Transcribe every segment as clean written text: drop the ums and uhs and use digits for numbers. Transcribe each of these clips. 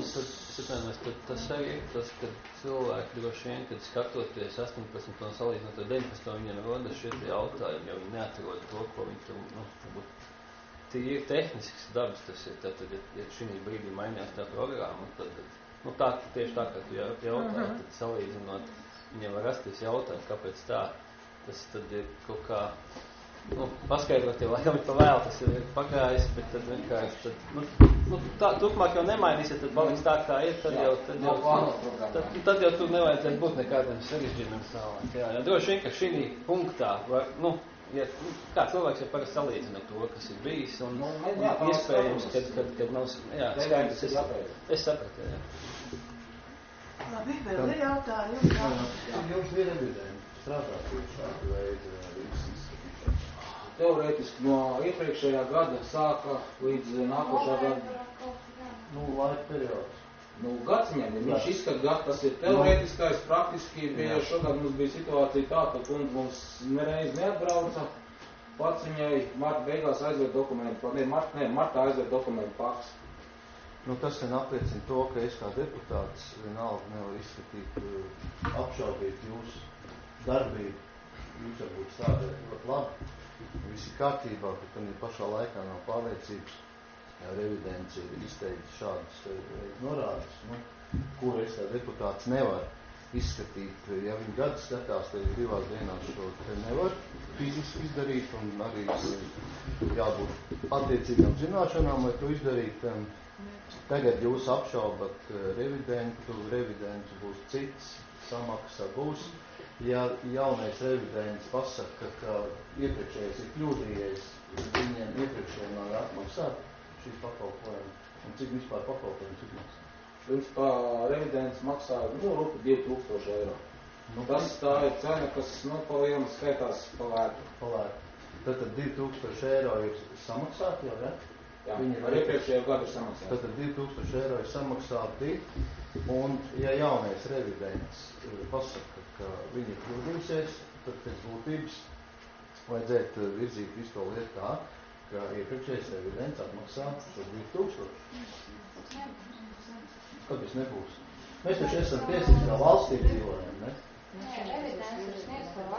tas arī ir tas, ka cilvēki droši vien, kad skatoties 18 un salīdzinot ar 19, viņiem rodas šie jautājumi, jo viņi neatrod to, ko viņi tur, varbūt tīri tehnisks dabas tas ir. Tad, ja šī brīdī mainījās tā programma, tad tieši tā, kā tu jautāji, tad salīdzinot, viņiem var rasties jautājumi, kāpēc tā. Tas tad ir kaut kā, paskaidrot, jo laikam ir pa vēl, tas ir pagājis, bet tad vienkārši, tā, turpmāk jau nemainīsies, tad paliks tā, kā ir, tad jau tur nevajadzētu būt nekādiem sarežģījumiem tālāk. Jā, droši vien, ka šī punktā var, kā cilvēks jau parasti salīdzina to, kas ir bijis, un iespējams, kad nav, skaidrs, es sapratu, jā. Labi, vēl ir jautājumi. Jums ir evidenti strādāt pie šādu veidu izskatīšanu? Teorētiski no iepriekšējā gada sāka līdz nākošā gada. Laika periods. Gadsņiem, viņš izskat gadu, tas ir teorētiskais, praktiski bija šogad mums bija situācija tā, ka kundze mums nereiz neatbrauca, pats viņai marta beigās aizved dokumentu, martā aizved dokumentu paks. Tas vien apliecina to, ka es kā deputāts vienalga nevar izskatīt, apšaubīt jūsu darbību. Jūs varbūt strādājat ļoti labi, visi kārtībā, ka tam ir pašā laikā nav pārliecības. Revidents ir izteicis šādas norādes, kur es kā deputāts nevar izskatīt. Ja viņi gadu skatās, tad 2 dienās šo te nevar fiziski izdarīt, un arī jābūt attiecīgām zināšanām, lai to izdarīt. Tagad jūs apšaubat revidents būs cits, samaksa būs. Ja jaunais revidents pasaka, ka iepriekšējais ir kļūdījies, viņiem iepriekšējiem nav atmaksāt šī pakalpojuma, un cik vispār pakalpojums cik maksā? Principā revidents maksā, rupi 2000 eiro. Tas tā ir cena, kas, palielinās skaitās palētu. Tad 2000 eiro ir samaksāti jau, ja? Jā, ar iepriekšējo gadu ir samaksāti. Tad 2000 eiro ir samaksāti, un ja jaunais revidents pasaka, ka viņi ir kļūdījusies, tad pēc būtības vajadzētu virzīt visu to lietu tā, ka iepriekšējais revidents atmaksā šo 2000. Kad tas nebūs? Mēs taču esam tiesības kā valstī dzīvojam, ne? Nē, revidents ir sniedz par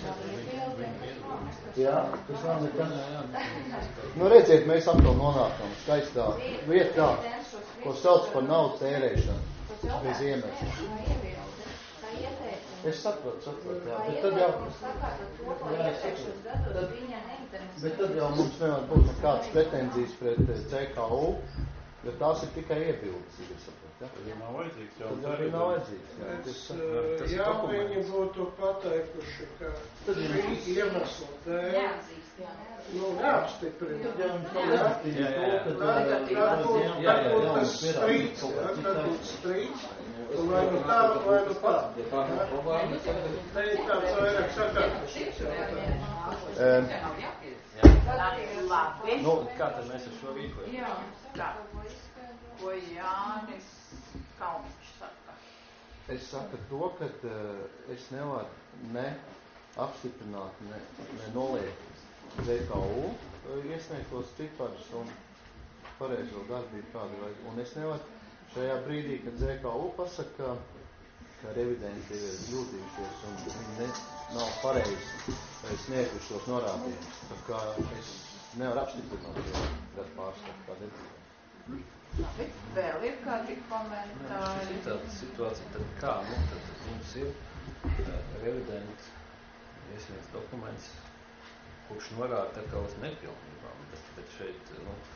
atzīšanu. Jā, tas nav nekas. Redziet, mēs atkal nonākam skaistā vietā, ko sauc par naudas tērēšanu bez iemesla. Es saprotu, jā, bet tad jau... Bet tad jau mums nevar būt nekādas pretenzijas pret CKU, jo tās ir tikai iebildes, ja saprot, ja? Tad jau nav vajadzīgs. Tad arī nav vajadzīgs, jā. Ja viņi būtu pateikuši, ka šī iemesla dēļ neapstiprina. Tad būtu tas strīds, tad būtu strīds. Vai nu tā, vai nu tā. Te ir tāds vairāk sakārtošs jautājums. Kā tad mēs ar šo rīkojam? Jā, tā. Ko Jānis Kalniņš saka? Es saku to, ka es nevaru ne apstiprināt, ne noliekt ZKU iesniegtos ciparus un pareizo darbību kādu vajag. Un es nevaru šajā brīdī, kad ZKU pasaka, ka revidenti ir kļūdījušies un viņi nav pareizi snieguši šos norādījumus. Tā kā es nevaru apstiprināt šo gadu pārskatu kā deputātu. Labi, vēl ir kādi komentāri? Tāda situācija, tad kā? Tad mums ir revidents iesniedz dokuments, kurš norāda tā kā uz nepilnībām. Bet šeit,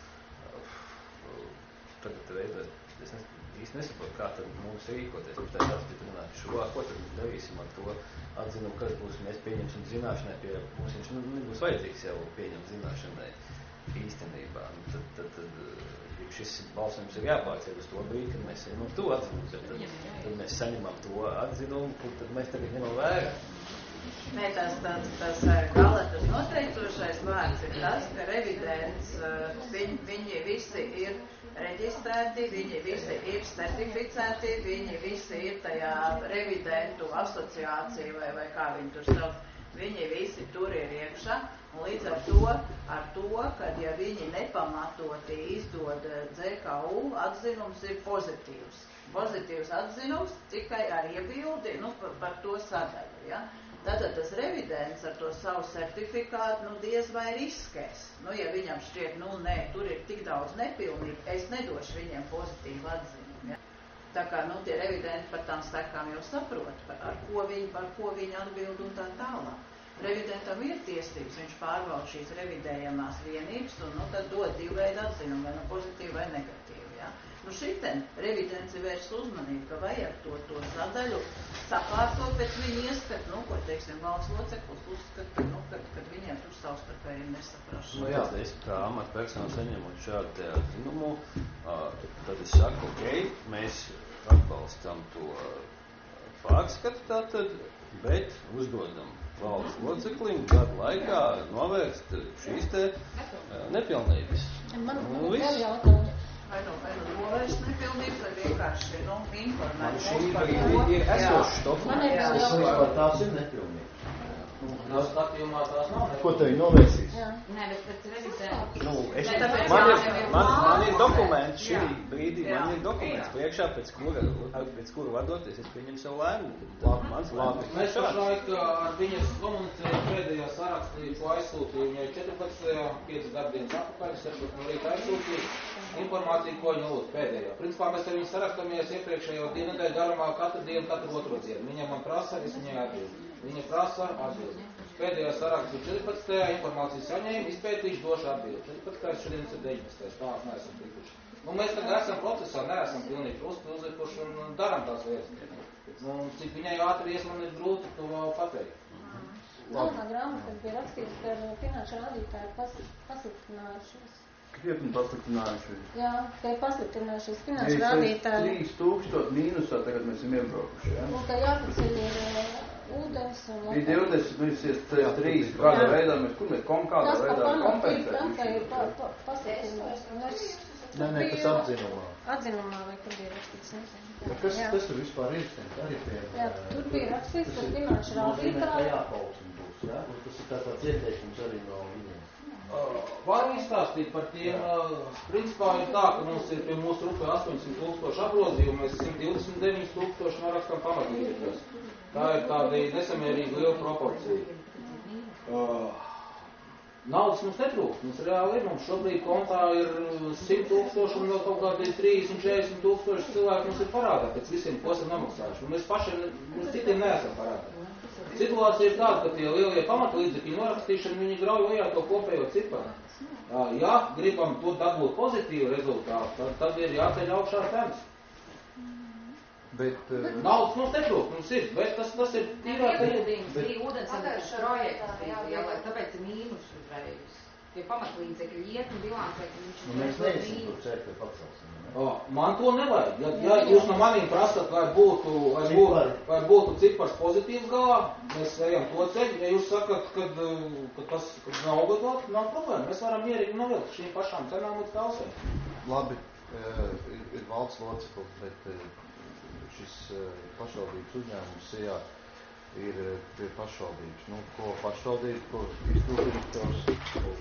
tagad veidot, es īsti nesaprotu, kā tad mums rīkoties. Mums tā apstiprināt šo, ko tad darīsim ar to atzinumu, kas būs, mēs pieņemsim zināšanai pie mums, viņš nebūs vajadzīgs jau pieņemt zināšanai īstenībā. Tad šis balsojums ir jāpārceļ uz to brīdi, kad mēs saņemam to atzinumu, bet tad mēs saņemam to atzinumu, kur tad mēs tagad ņemam vērā. Nē, tas gala noteicošais vārds ir tas, ka revidents, viņi visi ir reģistrēti, viņi visi ir certificēti, viņi visi ir tajā revidentu asociācija vai kā viņi tur sauc. Viņi visi tur ir iekšā, un līdz ar to, kad ja viņi nepamatoti izdod DKU, atzinums ir pozitīvs. Pozitīvs atzinums tikai ar iebildi, par to sadaļu, ja. Tātad tas revidents ar to savu certifikātu, diez vai riskēs. Ja viņam šķiet, nē, tur ir tik daudz nepilnīgi, es nedošu viņiem pozitīvu atzinumu, ja. Tā kā, tie revidenti par tām sekām jau saprot, par ko viņi atbild un tā tālāk. Revidentam ir tiesības, viņš pārbauda šīs revidējamās vienības un tad dod divu veidu atzinumu, vai pozitīvu vai negatīvu, ja. Šiten revidents ir vērsts uzmanību, ka vajag to sadaļu sakārtot pēc viņa ieskatu, ko, teiksim, valsts loceklis uzskata, kad viņiem tur savstarpēji nesaprašana. Jā, es kā amatpersonu saņemot šādu te atzinumu, tad es saku, mēs atbalstam to pārskatu tātad, bet uzdodam valsts loceklim gadu laikā novērst šīs te nepilnības. Man vēl jautājums. Vai novērst nepilnības, vai vienkārši informēt mūs par to. Ir esošs dokuments. Par tās ir nepilnības. Tās skatījumā tās nav. Ko tev novērsīs? Nē, bet pēc revidēt. Man ir dokuments šī brīdī, man ir dokuments priekšā, pēc kura vadoties, es pieņemu savu lēmumu. Mēs pašlaik ar viņas komunicējam pēdējā sarakstī, ko aizsūtīja viņai 14. 5 darbdienas atpakaļ, 16 no rīta aizsūtīja informāciju, ko viņa lūdz pēdējā. Principā mēs ar viņu sarakstamies iepriekšējo nedēļu garumā katru dienu, katru otro dienu. Viņa man prasa, es viņai atbildu. Viņa prasa atbildi. Pēdējā sarakstī 14. informāciju saņēma, izpētīšu, došu atbildi. 14. šodienas ir 19. Tā neesam tikuši. Mēs tagad esam procesā, neesam pilnīgi uzlikuši un daram tās lietas. Cik viņai ātri ies, man ir grūti to vēl pateikt. Galvenā grāmata bija rakstīts, ka finanšu rādītāji pasliktinājušies. Krietni pasliktinājušies. Jā, ka ir pasliktinājušies finanšu rādītāji. 3000 mīnusā tagad mēs esam iebraukuši, jā? Un ka jāpaceļ ir ūdens un... Bija 20, mēs ir 3 kādā veidā, kur mēs kādā veidā kompensēt. Tas pa ir pasliktinājušies. Nē, tas atzinumā. Atzinumā vai kur bija rakstīts, nezinu. Kas tur vispār ir? Jā, tur bija rakstīts, ka finanšu rādītāji... Jā? Tas ir tāds ieteikums arī no viņiem. Varu izstāstīt par tiem, principā ir tā, ka mums ir pie mūsu rupē 800,000 apgrozījumu, mēs 129,000 norakstam pamatlīdzekļos. Tā ir tāda nesamērīga liela proporcija. Naudas mums netrūkst, mums reāli ir, mums šobrīd kontā ir 100,000 un vēl kaut kādi 30-40,000 cilvēki mums ir parādā pēc visiem, ko esam namaksājuši. Mēs pašiem, citiem neesam parādā. Situācija ir tāda, ka tie lielie pamatlīdzekļi norakstīšana, viņi grauj vajā to kopējo ciparu. Ja gribam to dabūt pozitīvu rezultātu, tad ir jāceļ augšā cenas. Bet naudas mums netrūkst, mums ir, bet tas ir tīrā ieguldījums, bija ūdens projekts, tāpēc ir mīnus uzreiz. Tie pamatlīdzekļi iet un bilancē, ka viņš ir mēs neesam tur ceļ, ka pacelsim. Man to nevajag. Ja jūs no manīm prasat, vai būtu cipars pozitīvs galā, mēs ejam to ceļu. Ja jūs sakat, ka tas nav obligāti, nav problēma. Mēs varam mierīgi novilkt šīm pašām cenām līdz kalsēm. Labi, ir valsts loceklis, bet šis pašvaldības uzņēmums ir pašvaldības. Ko pašvaldība, ko izpildītājs?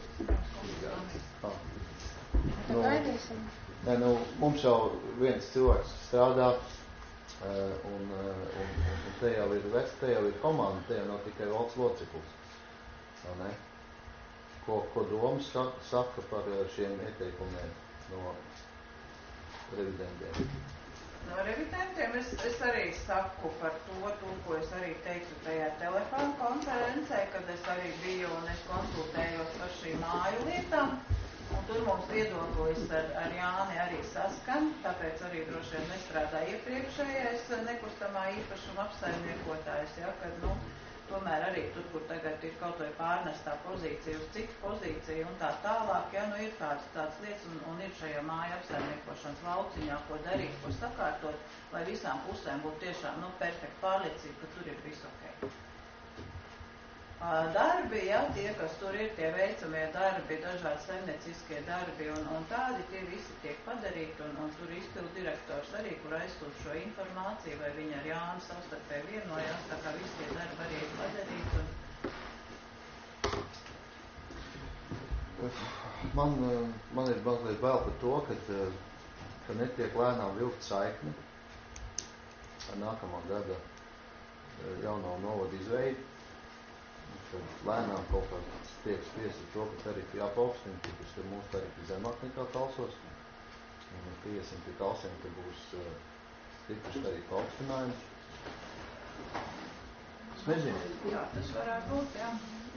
Mums jau viens cilvēks strādā, un te jau ir komanda, te jau nav tikai valsts loceklis. Ko domas saka par šiem ieteikumiem no revidentiem? No revidentiem es arī saku par to, ko es arī teicu tajā telefonu konferencē, kad es arī biju un es konsultējos par šīm māju lietām. Un tur mums viedoklis ar Jāni arī saskan, tāpēc arī droši vien nestrādā iepriekšējais nekustamā īpašuma apsaimniekotājs, ja, kad, tomēr arī tur, kur tagad ir kaut vai pārnestā pozīcija uz citu pozīciju un tā tālāk, ja, ir tādas lietas un ir šajā māja apsaimniekošanas lauciņā, ko darīt, ko sakārtot, lai visām pusēm būtu tiešām, perfekta pārliecība, ka tur ir viss ok. Darbi, ja, tie, kas tur ir, tie veicamie darbi, dažādi saimnieciskie darbi un tādi, tie visi tiek padarīti un tur izpildu direktors arī, kur aizsūt šo informāciju, vai viņi ar Jānu savstarpēji vienojās, tā kā visi tie darbi arī ir padarīti Man ir mazliet bail par to, ka netiek lēnām vilkt saikni ar nākamā gada jauno novadu izveidi. Kad lēnām kaut kā tiek spiesti to, ka tarifi jāpaukstina, tāpēc, ka mūsu tarifi zemāk nekā Talsos. Un mēs piesim pie Talsiem, ka būs stiprs tarifu paaugstinājums. Es nezinu. Jā, tas varētu būt, jā.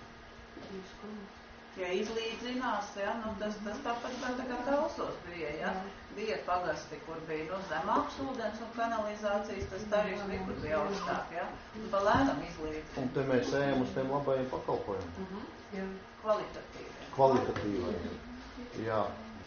Ja izlīdzinās, ja, nu tas tāpat kā Talsos bija, ja. Bija pagasti, kur bija zemāks ūdens un kanalizācijas, tas tarifs bija, kur bija augstāk, ja. Un pa lēnam izlīdzinās. Un te mēs ejam uz tiem labajiem pakalpojumiem. Kvalitatīviem. Jā,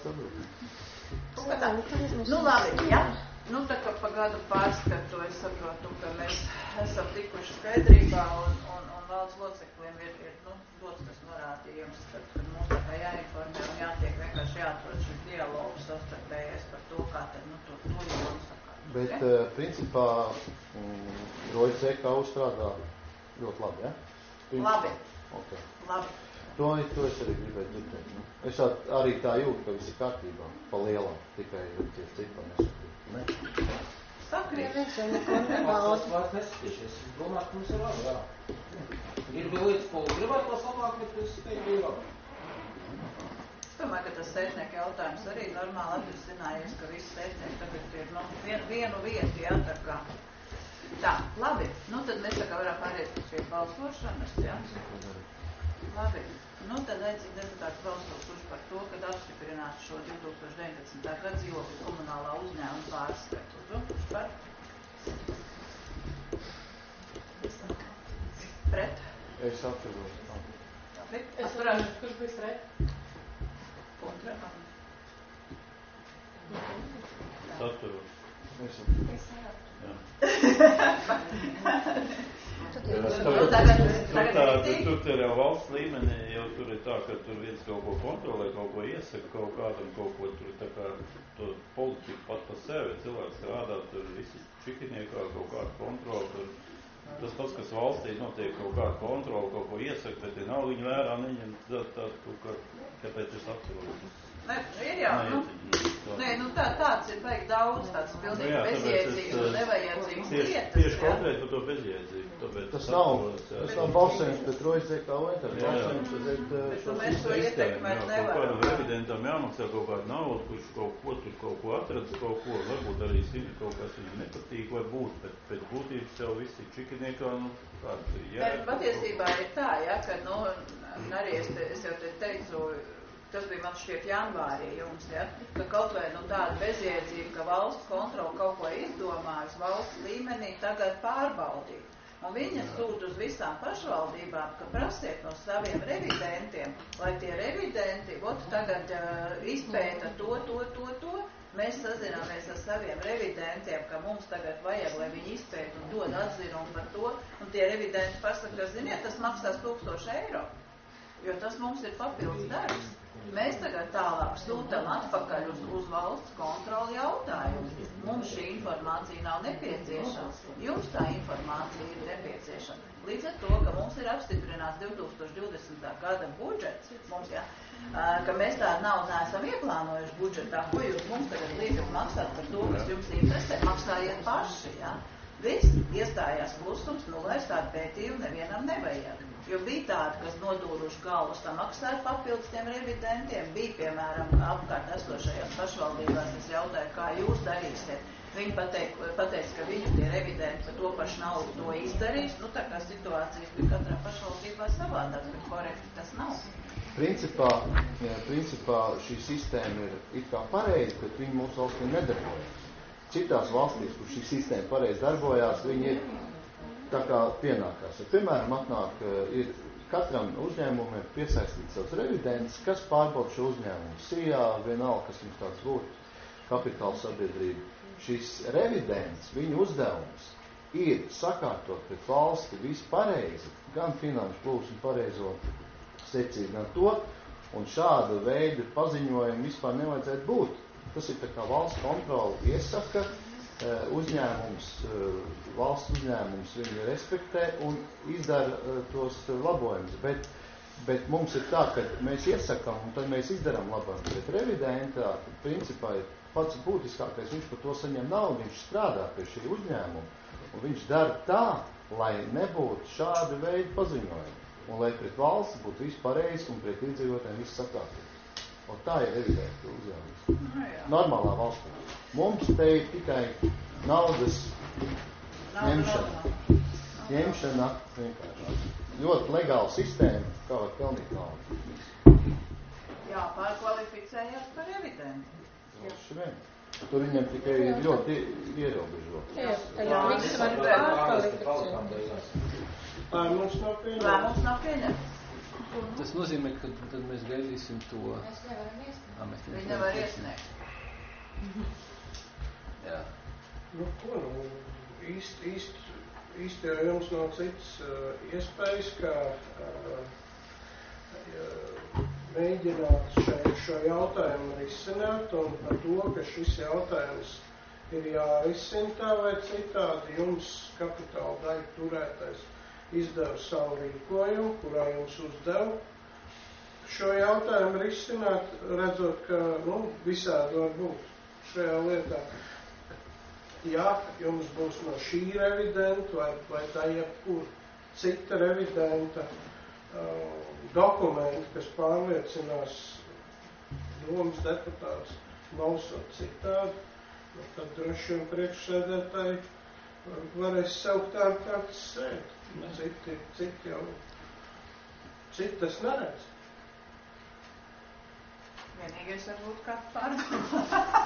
sapratu. Nu labi, ja. Nu tā kā pa gadu pārskatu es saprotu, ka mēs esam tikuši skaidrībā un valsts locekļiem ir dots tas norādījums, kad mums tā kā jāinformē un jātiek vienkārši jāatrod šis dialogs savstarpējais par to, kā tad to jomu sakārt. Bet principā Rojas ZK uzstrādā ļoti labi, ja? Labi. Okay. Labi. To es arī gribēju dzirdēt. Nu. Es arī tā jūtu, ka viss ir kārtībā, pa lielam, tikai tie cipari nesakīt. Ne? Sakrīt. Vairs nesatīšies. Es domāju, ka mums ir labi, jā. Ir bija lietas, ko gribētu tos labāk, bet es teiktu, ir labi. Es domāju, ka tas sētnieku jautājums arī normāli atrisinājies, ka visi sētnieki tagad ir vienu vietu, jā, tā kā. Tā, labi. Nu, tad mēs tā kā varam pāriet pie balsošanas, jā. Labi. Nu, tad aicinu deputātu balsot par to, kad apstiprinātu šo 2019. Gada dzīvokļu komunālā uzņēmuma pārskatu. Par? Pret? Es atceros. Labi. Es varētu, kurš bija pret? Kontra. Atceros. Es Tur jau valsts līmenī, jau tur ir tā, ka tur viens kaut ko kontrolē, kaut ko iesaka, kaut kādam, kaut ko tur tā kā to politiku pat pa sevi. Cilvēks strādā, tur visi čikiniekā, kaut kādu kontroli, tur tas pats, kas valstī notiek kaut kādu kontroli, kaut ko iesaka, bet ja nav viņa vērā, neņem kāpēc es atceros. Ne, ir jau, tāds ir baigi daudz, tāds pilnīgi bezjēdzīgs un nevajadzīgs lietas. Tieši konkrēti par to bezjēdzīgu. Tas nav balsojums pret Rojas ZK vai tas balsojums pret šo sistēmu. Kaut kādam revidentam jāmaksā kaut kādu naudu, kurš kaut ko atradz, kaut ko, varbūt arī kaut kas viņam nepatīk, varbūt, bet pēc būtības jau visi čikiniekā, kāds ir jēga. Patiesībā ir tā, ja, ka, arī es jau te teicu, tas bija man šķiet janvārī jums, ja, ka kaut vai tāda bezjēdzība, ka valsts kontrola kaut ko izdomājusi valsts līmenī tagad pārbaudīt. Un viņa sūta uz visām pašvaldībām, ka prasiet no saviem revidentiem, lai tie revidenti, tagad izpēta to. Mēs sazināmies ar saviem revidentiem, ka mums tagad vajag, lai viņi izpēta un dod atzinumu par to, un tie revidenti pasaka, ka, ziniet, tas maksās 1000 eiro, jo tas mums ir papildus darbs. Mēs tagad tālāk sūtam atpakaļ uz valsts kontroli jautājumu. Mums šī informācija nav nepieciešama. Jums tā informācija ir nepieciešama. Līdz ar to, ka mums ir apstiprināts 2020. Gada budžets, ka mēs tādu naudu neesam ieplānojuši budžetā, ko jūs mums tagad liekat maksāt par to, kas jums interesē, maksājiet paši, ja? Viss iestājās klusums, vairs tādu pētījumu nevienam nevajag. Jo bija tādi, kas nodūruši galvu samaksāt papildus tiem revidentiem, bija, piemēram, apkārt esošajās pašvaldībās, es jautāju, kā jūs darīsiet. Viņi pateica, ka viņu tie revidenti par to pašu naudu to izdarīs, tā kā situācijas bija katrā pašvaldībā savādāk, bet korekti tas nav. Principā šī sistēma ir it kā pareizi, bet viņi mūsu valstī nedarbojas. Citās valstīs, kur šī sistēma pareizi darbojās, viņi ir tā kā pienākās. Piemēram, ir katram uzņēmumam piesaistīt savus revidents, kas pārbauda šo uzņēmumu. SIA, vienalga, kas jums tāds būtu, kapitāla sabiedrība. Šis revidents, viņa uzdevums ir sakārtot pret valsti visu pareizi, gan finanšu plūsmu pareizo secību, gan to, un šāda veida paziņojumi vispār nevajadzētu būt. Tas ir tā kā valsts kontrola iesaka, valsts uzņēmums viņu respektē un izdara tos labojumus. Bet Bet mums ir tā, ka mēs iesakām un tad mēs izdarām labāk. Bet revidentā, principā, ir pats būtiskākais, viņš par to saņem naudu, viņš strādā pie šī uzņēmuma. Un viņš dara tā, lai nebūtu šādi veidi paziņojumi. Un lai pret valsts būtu viss pareizi un pret iedzīvotājiem viss sakārtot. Un tā ir revidenta uzņēmums. Normālā valstī. Mums te ir tikai naudas ņemšana. Ņemšana vienkārši. Ļoti legāla sistēma, kā var pelnīt naudu. Jā, pārkvalificējās par revidentu. Tur viņam tikai ir ļoti ierobežot. Jā, viss var pārkvalificēt. Lēmums nav pieņemts. Tas nozīmē, ka tad mēs gaidīsim to. Mēs nevaram iesniegt. Viņi nevar iesniegt. Jā. Nu, ko, īsti jau jums nav cits iespējas, kā mēģināt šo jautājumu risināt, un par to, ka šis jautājums ir jārisina tā vai citādi, jums kapitāla daļu turētais izdeva savu rīkojumu, kurā jums uzdeva šo jautājumu risināt, redzot, ka, visādi var būt šajā lietā. Ja jums būs no šī revidenta vai tā jebkur cita revidenta dokumenti, kas pārliecinās domas deputāts balsot citādi, tad droši vien priekšsēdētāji varēs saukt ārkārtas sēdi. Citas neredz. Vienīgais varbūt kāds pārdomā.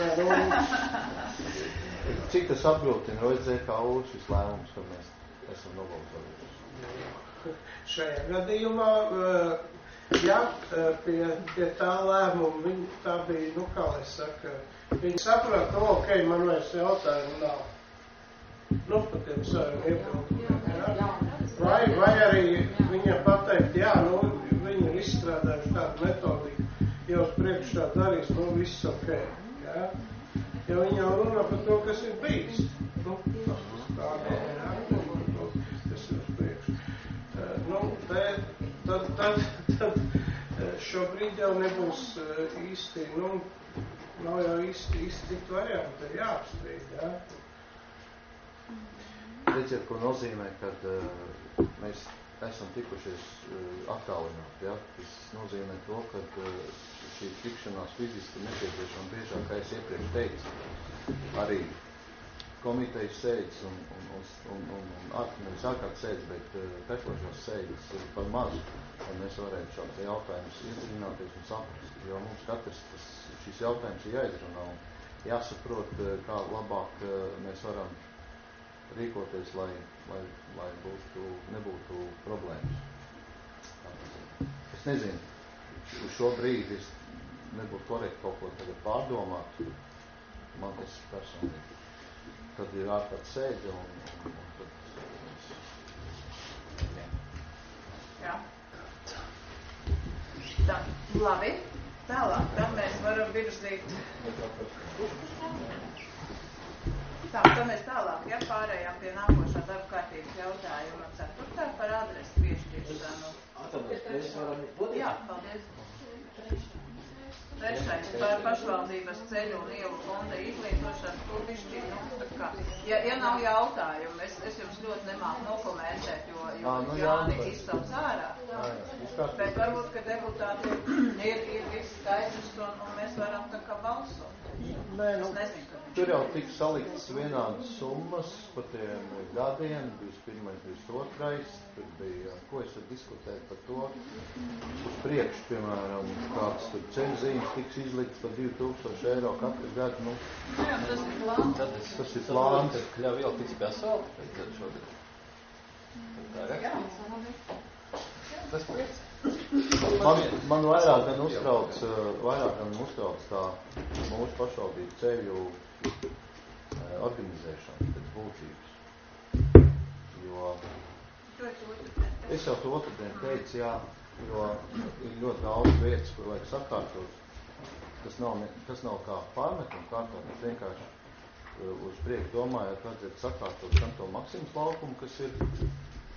Cik tas apgrūtina ROZKU šis lēmums, ka mēs esam nobalsojuši? Šajā gadījumā, ja pie tā lēmuma, tā bija, kā lai saka, viņi saprata, ok, man vairs jautājumu nav. Par tiem saviem iepildījumiem. Vai arī viņiem pateikt, viņi ir izstrādājuši tādu metodiku, jau uz priekšu tā darīs, viss ok. Ja? Jo viņi jau runā par to, kas ir bijis. Tas ir uz priekšu. Tad šobrīd jau nebūs īsti, nav jau īsti citu variantu, ir jāapstrīd, ja? Redziet, ko nozīmē, kad mēs esam tikušies attālināt, ja? Tas nozīmē to, ka šī tikšanās fiziski nepieciešama biežāk, kā es iepriekš teicu, arī komitejas sēdes un nevis ārkārtas sēdes, bet tekošās sēdes par mazu, un mēs varētu šāds jautājumus iedziļināties un saprast, jo mums katrs šis jautājums ir jāizrunā un jāsaprot, kā labāk mēs varam rīkoties, lai nebūtu problēmas. Es nezinu, uz šo brīdi es nebūtu korekti kaut ko tagad pārdomāt, man tas personīgi. Tad ir ārkārt sēde un tad... Jā. Tā, labi. Tālāk, tad mēs varam virzīt. Tā, tad mēs tālāk, pārējām pie nākošā darba kārtības jautājuma 4. par adresu piešķiršanu. Jā, paldies. 3. par pašvaldības ceļu un ielu fonda izlietošanu, kur bišķi, ja nav jautājumu, es jums ļoti nemāku nokomentēt, jo Jāni izsauc ārā. Bet varbūt, ka deputāti ir viss skaidrs un mēs varam tā kā balsot. Nē, tur jau tika saliktas vienādas summas par tiem gadiem, 21, 22, tur bija, ko es tad diskutēju par to, uz priekšu, piemēram, kāds tur ceļzīmes tiks izlikts par 2000 eiro katru gadu, Jā, tas ir plāns. Tas ir plāns. Tad kļauj vēl tiks pie asfalta, tad šogad. Tā raksta. Tas prieks. Man vairāk gan uztrauc tā mūsu pašvaldību ceļu organizēšana pēc būtības. Jo es jau to otrdien teicu, jo ir ļoti daudz vietas, kur vajag sakārtot. Tas nav kā pārmetumu kārtot, bet vienkārši uz priekšu domājot, vajadzētu sakārtot gan to Maksimas laukumu, kas ir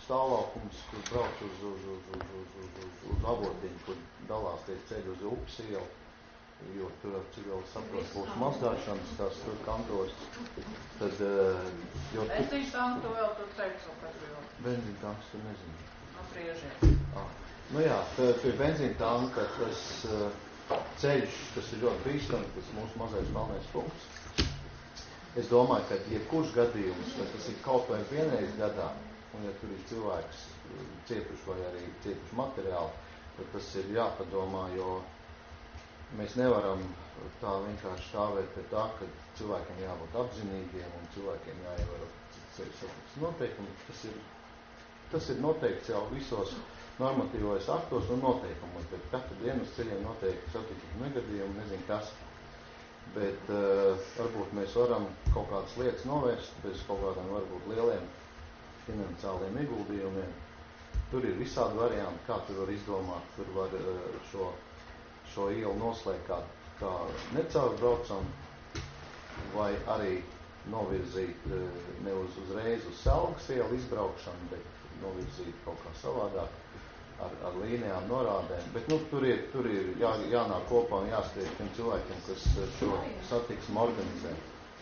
stāvlaukums, kur brauc uz avotiņu, kur dalās tie ceļi uz upes ielu, jo tur, cik vēl saprot, būs mazgāšanas, tās tur kantos. Tad, Benzīns tanku tu vēl tur teicu, kad vēl. Benzīna tanks, tu nezinu. No Priežiem. Nu jā, pie benzīna tanka tas ceļš, tas ir ļoti bīstami, tas mūsu mazais melnais punkts. Es domāju, ka jebkurš gadījums, vai tas ir kaut vai vienreiz gadā, un ja tur ir cilvēks cietuši vai arī cietuši materiāli, tad tas ir jāpadomā, jo mēs nevaram tā vienkārši stāvēt pie tā, ka cilvēkiem jābūt apzinīgiem un cilvēkiem jāievēro ceļu satiksmes noteikumi. Tas ir noteikts jau visos normatīvos aktos un noteikumos, bet katru dienu uz ceļiem notiek satiksmes negadījumi, nezinu kas. Bet varbūt mēs varam kaut kādas lietas novērst bez kaut kādiem varbūt lieliem finansiāliem ieguldījumiem. Tur ir visādi varianti, kā tur var izdomāt. Tur var šo ielu noslēgt kā necaurbraucam, vai arī novirzīt ne uzreiz uz Selgas ielu izbraukšanu, bet novirzīt kaut kā savādāk ar līnijām, norādēm. Bet tur ir jānāk kopā un jāspriedz tiem cilvēkiem, kas šo satiksmu organizē.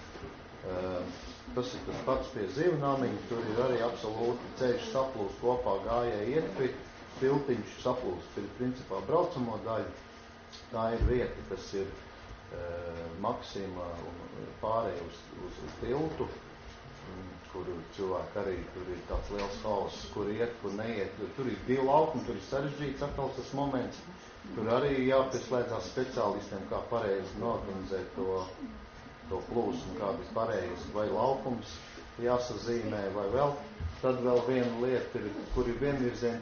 Tas ir tas pats pie Zivnamiņa, tur ir arī absolūti ceļš saplūst kopā gājēji ietpi, tiltiņš saplūst ir principā braucamo daļu. Tā ir vieta, kas ir Maksima pārēj uz tiltu, kur cilvēki arī, tur ir tāds liels hauss, kur iet, kur neiet. Tur ir divi laukumi, tur ir sarežģīts atkal tas moments. Tur arī jāpieslēdzās speciālistiem, kā pareizi noorganizēt to plūsmu, kāda ir pareizi, vai laukums jāsazīmē, vai vēl. Tad vēl viena lieta ir, kur ir vienvirziena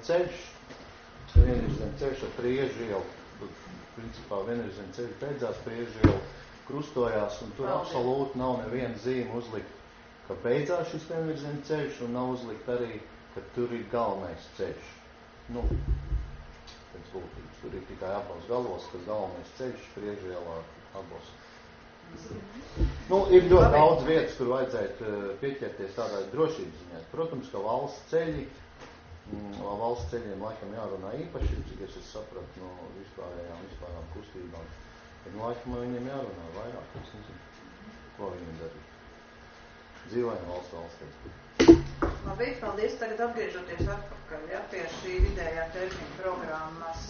ceļš ar Priežu ielu. Principā vienvirziena ceļš beidzās, Priežu ielu krustojās, un tur absolūti nav neviena zīme uzlikt, ka beidzās šis vienvirziena ceļš, un nav uzlikt arī, ka tur ir galvenais ceļš. Pēc būtības. Tur ir tikai abos galos, ka galvenais ceļš Priežu ielā abos. Ir ļoti daudz vietas, kur vajadzētu pieķerties tādai drošības ziņā. Protams, ka valsts ceļiem laikam jārunā īpaši, cik es sapratu no vispārējām kustībām. Bet laikam viņiem jārunā vairāk, es nezinu, ko viņiem darīt. Dzīvojam valstī. Labi, paldies. Tagad atgriežoties atpakaļ, pie šī vidējā termiņa programmas.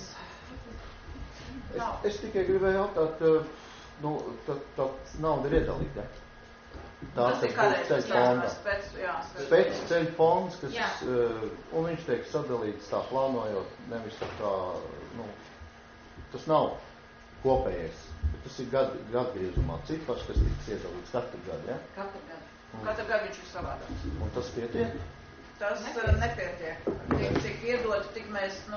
Es tikai gribēju jautāt, tā nauda ir iedalīta, ja? Tas ir kādreiz spēc ceļu fonds, un viņš tiek sadalīts tā plānojot, nevis tā kā, tas nav kopējais, bet tas ir gadgriezumā cipars, kas tiks iedalīts katru gadu, ja? Katru gadu viņš ir savādāks. Un tas pietiek? Tas nepietiek. Cik iedot, tik mēs,